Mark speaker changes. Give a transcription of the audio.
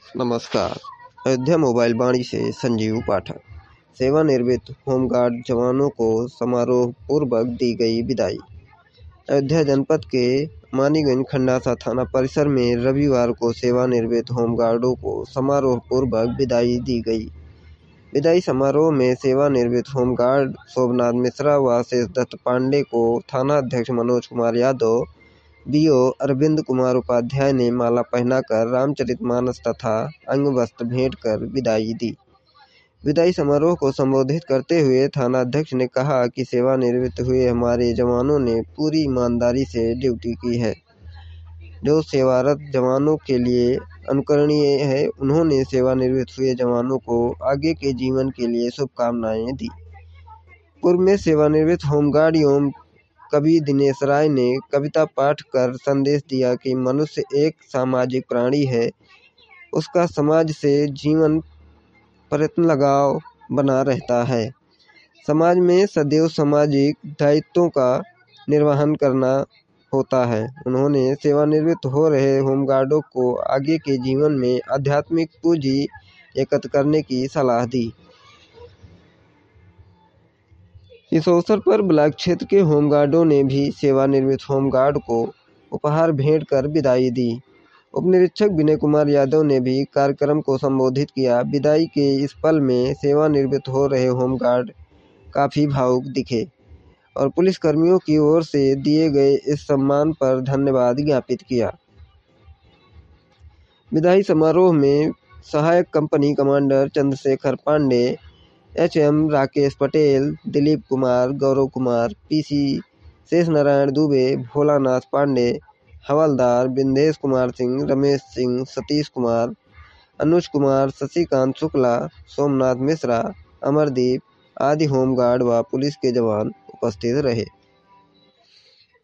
Speaker 1: नमस्कार। अयोध्या मोबाइल वाणी से संजीव पाठक। सेवानिवृत्त होमगार्ड जवानों को समारोह पूर्वक दी गई विदाई। अयोध्या जनपद के मानीगंज खंडासा थाना परिसर में रविवार को सेवानिवृत्त होमगार्डों को समारोह पूर्वक विदाई दी गई। विदाई समारोह में सेवानिवृत्त होमगार्ड शोभनाथ मिश्रा व शेषदत्त पांडे को थाना अध्यक्ष मनोज कुमार यादव, बीओ अरविंद कुमार उपाध्याय ने माला पहनाकर रामचरितमानस तथा अंगवस्त्र भेंट कर विदाई दी। विदाई समारोह को संबोधित करते हुए थाना अध्यक्ष ने कहा कि सेवानिवृत्त हुए हमारे जवानों ने पूरी ईमानदारी से ड्यूटी की है, जो सेवारत जवानों के लिए अनुकरणीय है। उन्होंने सेवानिवृत्त हुए जवानों को आगे के जीवन के लिए शुभकामनाएं दी। पूर्व में सेवानिवृत्त होमगार्ड एवं कवि दिनेश राय ने कविता पाठ कर संदेश दिया कि मनुष्य एक सामाजिक प्राणी है, उसका समाज से जीवन प्रयत्न लगाव बना रहता है। समाज में सदैव सामाजिक दायित्वों का निर्वहन करना होता है। उन्होंने सेवानिवृत्त हो रहे होमगार्डों को आगे के जीवन में आध्यात्मिक पूंजी एकत्र करने की सलाह दी। इस अवसर पर ब्लॉक क्षेत्र के होमगार्डों ने भी सेवानिवृत्त होमगार्ड को उपहार भेंट कर विदाई दी। उपनिरीक्षक विनय कुमार यादव ने भी कार्यक्रम को संबोधित किया। विदाई के इस पल में सेवानिवृत्त हो रहे होमगार्ड काफ़ी भावुक दिखे और पुलिसकर्मियों की ओर से दिए गए इस सम्मान पर धन्यवाद ज्ञापित किया। विदाई समारोह में सहायक company commander Chandrashekhar Pandey, HM Rakesh Patel, Dilip Kumar, Gaurav Kumar, PC Shesh Narayan Dubey, Bholanath Pandey, हवलदार बिंदेश कुमार सिंह, रमेश सिंह, सतीश कुमार, अनुज कुमार, शशिकांत शुक्ला, सोमनाथ मिश्रा, अमरदीप आदि होमगार्ड व पुलिस के जवान उपस्थित रहे।